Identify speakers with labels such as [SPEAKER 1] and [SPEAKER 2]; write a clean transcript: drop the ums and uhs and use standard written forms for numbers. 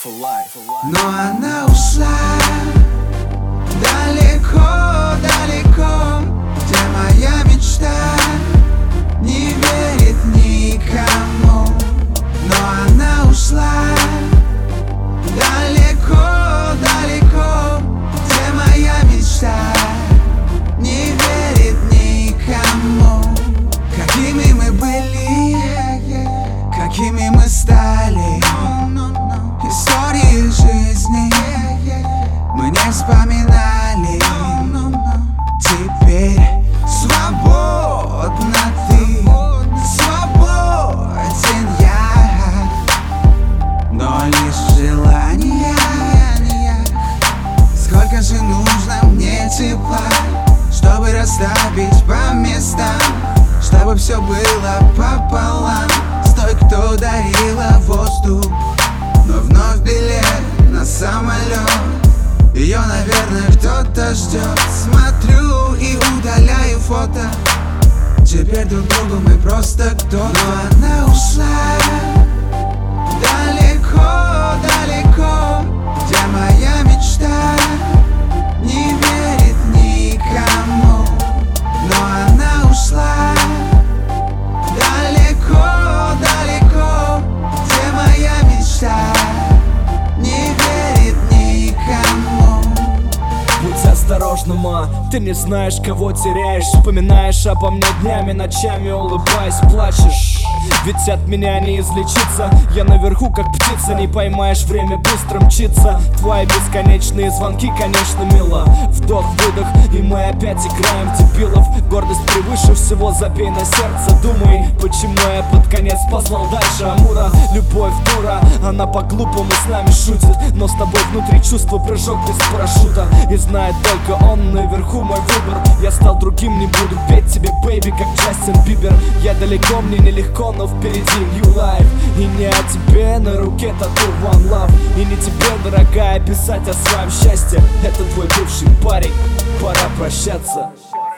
[SPEAKER 1] Но она ушла далеко, далеко, где моя мечта не верит никому. Но она ушла далеко, далеко, где моя мечта не верит никому. Какими мы были, какими мы стали, истории жизни мы не вспоминали. Теперь свободна ты, свободен я, но лишь в желаниях. Сколько же нужно мне тепла, чтобы расставить по местам, чтобы все было пополам с той, кто дарила воздух, но вновь билет на самолет. Ее, наверное, кто-то ждет. Смотрю и удаляю фото. Теперь друг другу мы просто кто-то. Но она ушла далеко, далеко, где моя мечта не верит никому. Но она ушла далеко, далеко, где моя мечта не верит никому.
[SPEAKER 2] Будь осторожна, ма, ты не знаешь, кого теряешь. Вспоминаешь обо мне днями, ночами, улыбаясь, плачешь. Ведь от меня не излечиться. Я наверху, как птица, не поймаешь, время быстро мчится. Твои бесконечные звонки, конечно, мило. Вдох-выдох, и мы опять играем в дебилов. Гордость превыше всего, забей на сердце. Думай, почему я под конец послал дальше Амура. Любовь дура, она по-глупому с нами шутит, но с тобой внутри чувство прыжок без парашюта. И знает только он, наверху мой выбор. Я стал другим, не буду петь тебе, бэйби, как Джастин Бибер. Я далеко, мне нелегко, но впереди new life. И не о тебе на руке тату one love. И не тебе, дорогая, писать о своем счастье. Это твой бывший парень, пора прощаться.